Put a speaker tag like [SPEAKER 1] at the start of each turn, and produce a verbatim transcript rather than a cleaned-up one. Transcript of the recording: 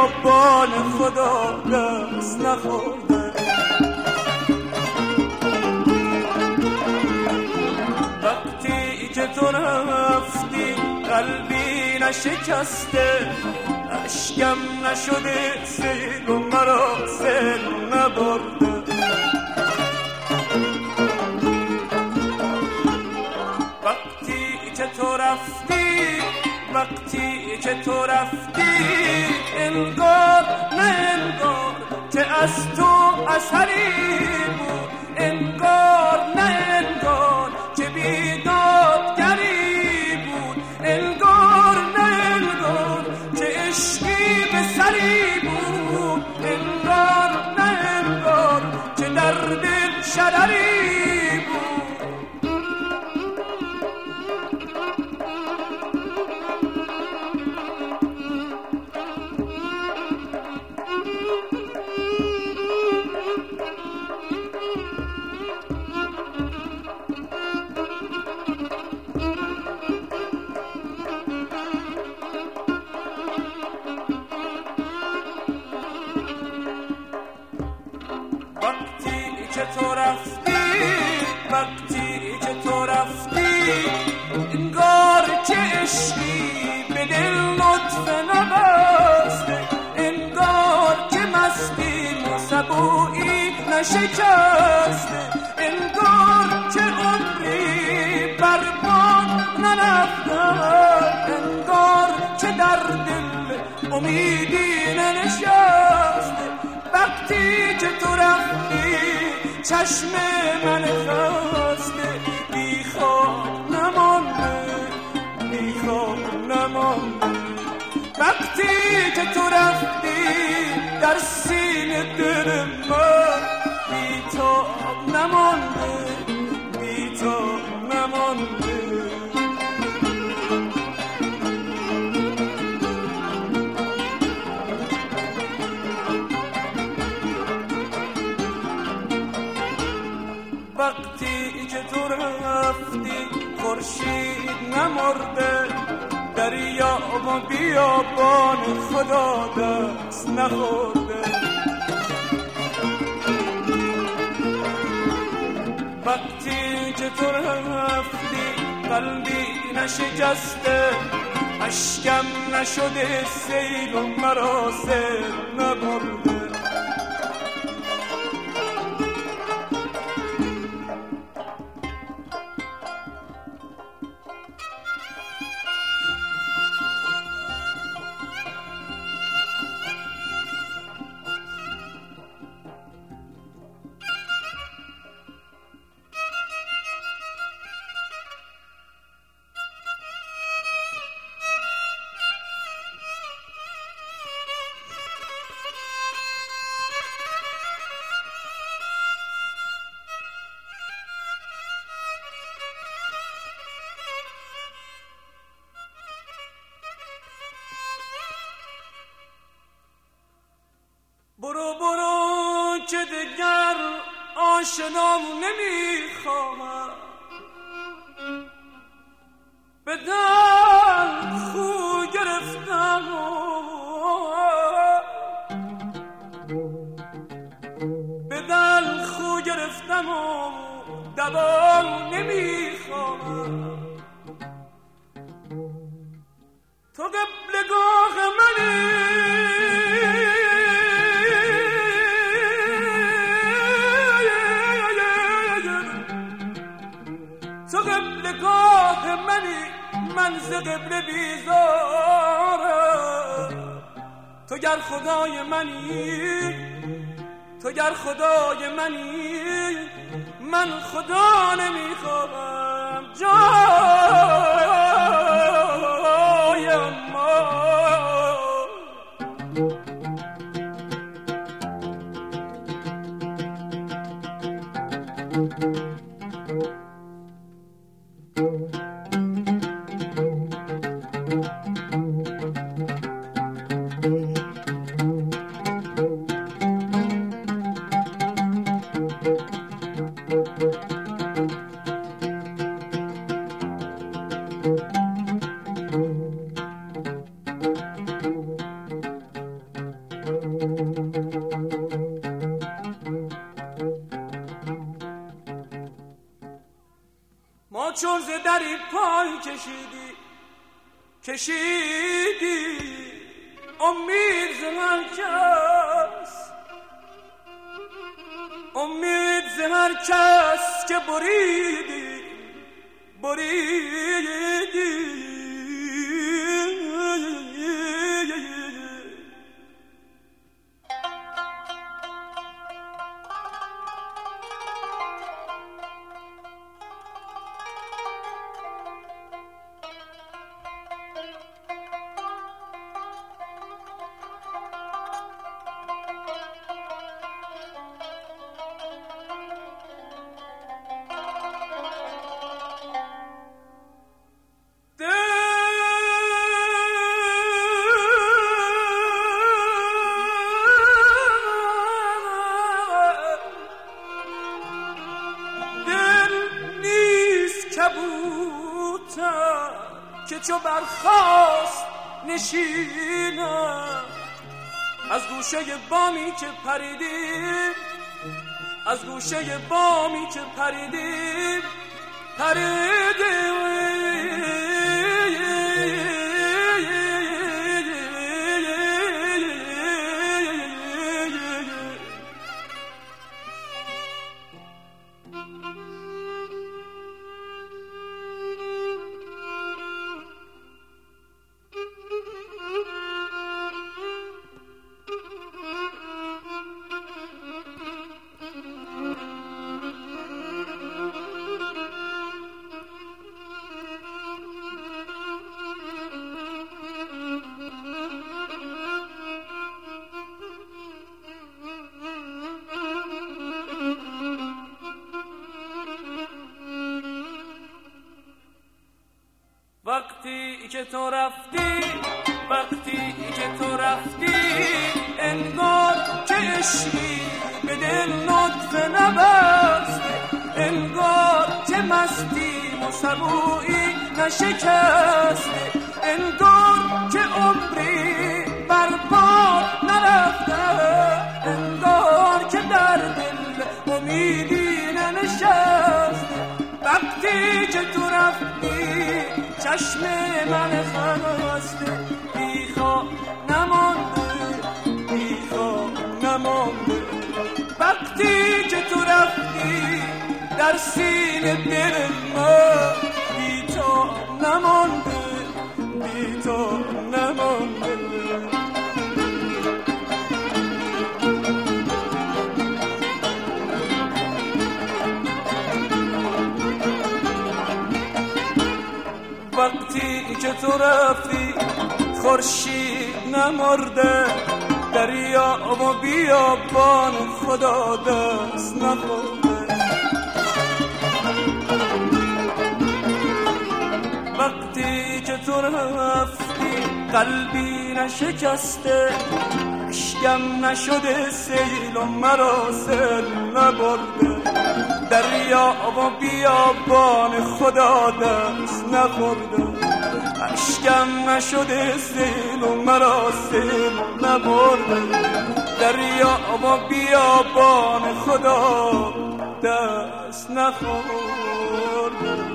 [SPEAKER 1] بیابان خدا دست نخورده. وقتی که تو رفتی قلبی نشکسته، اشکم نشده سیل و مرا سیل نبرده. وقتی که تو رفتی وقتی که تو رفتی انگار نه انگار که از تو اثری بود، انگار نه انگار که بیدادگری بود، انگار نه انگار که عشقی به سری بود، انگار نه انگار که در دل شرری بود. تو رفتی وقتی که تو رفتی انگار که عشقی به دل لطف نبسته، انگار که مستی و سبویی نشکسته، انگار که عمری برباد نرفته، انگار که در دل امیدی ننشسته. وقتی که تو رفتی چشم من خسته بی خواب نمانده، بی خواب نمانده. وقتی که تو رفتی در سینه دل من بی تاب نمانده، بی تاب نمانده. وقتی که تو رفتی خورشید نمرده، دریا و بیابان خدا دست نخورده. وقتی که تو رفتی قلبی نشکسته، اشکم نشده سیل و مرا سیل نبرده. برو برو که دیگر آشنام نمیخواهم، به دل خو گرفتم به دل خو گرفتم و دوام نمیخواهم. تو قبلگاه منی، تو قبلگاه منی، من ز قبله بیزارم. تو گر خدای منی، تو گر خدای منی، من خدا نمیخوام جای ما. چون ز دری پای کشیدی کشیدی امید ز هر کس امید ز هر کس که بریدی بریدی که چو برخاست نشینم از گوشه بامی که پریدیم از گوشه بامی که پریدیم پریدیم وقتی که تو رفتی وقتی که تو رفتی انگار که عشقی به دل نطفه نبست انگار که مستی و سبویی نشکست انگار که عمری برباد نرفته انگار که در دل امیدی ننشست وقتی که تو رفتی چشم من خسته بیخواب نمانده بیخواب نمانده وقتی که تو رفتی در سینه دل من بی تو نمانده بی تو نمانده وقتی که تو رفتی خورشید نمرده دریا و بیابان خدا دست نخورده وقتی که تو رفتی قلبی نشکسته اشکم نشده سیل و مرا سیل نبرده دریا و بیابان خدا دست نخورده اشکم نشده سیل و مرا سیل نبرده دریا و بیابان خدا دست نخورده